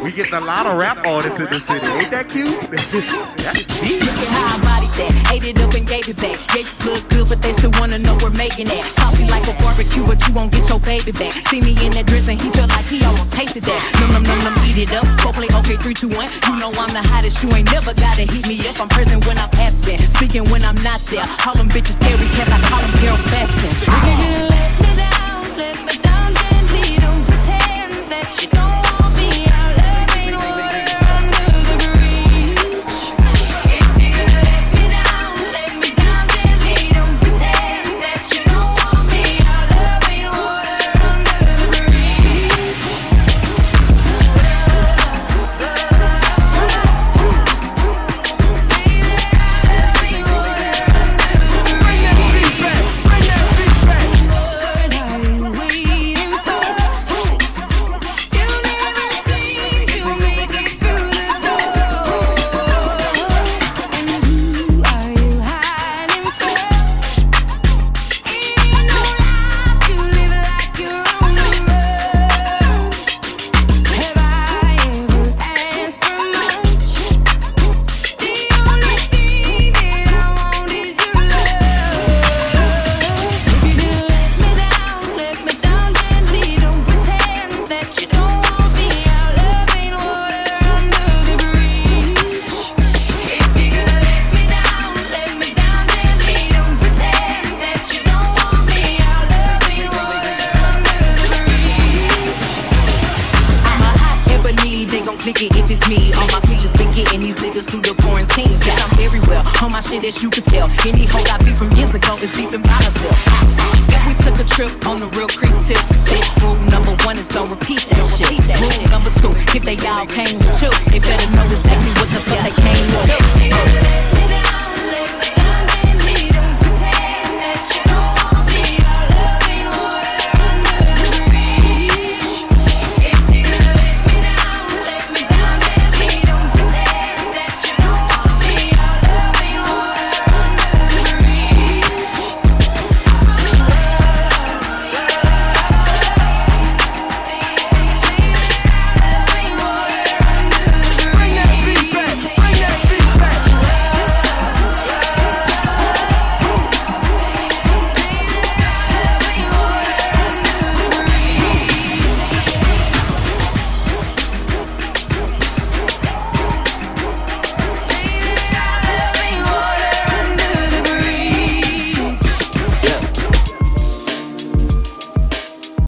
We getting a lot of rap artists in this city. Ain't that cute? That's deep. Look at how I bodied that. Ate it up and gave it back. Yeah, you look good, but they still wanna know we're making that. Saucy like a barbecue, but you won't get your baby back. See me in that dress and he felt like he almost tasted that. Num, eat it up. Go play okay, 3, 2, 1. You know I'm the hottest. You ain't never gotta heat me up. I'm present when I'm absent, speaking when I'm not there. Call them bitches scary cats. I call them Carol Baskin. If you're gonna let me down, gently. Don't pretend that you don't want me. Our love ain't water under the bridge. If you're gonna let me down, gently. Don't pretend that you don't want me. Our love ain't water under the bridge. If it's me, all my features been getting these niggas through the quarantine. Yeah, I'm everywhere, on my shit as you can tell. Any hoe got beef from years ago is beefing by herself. If we took a trip on the real creep tip, bitch, rule number 1 is don't repeat that shit. Rule number 2, if they all came with you, they better know exactly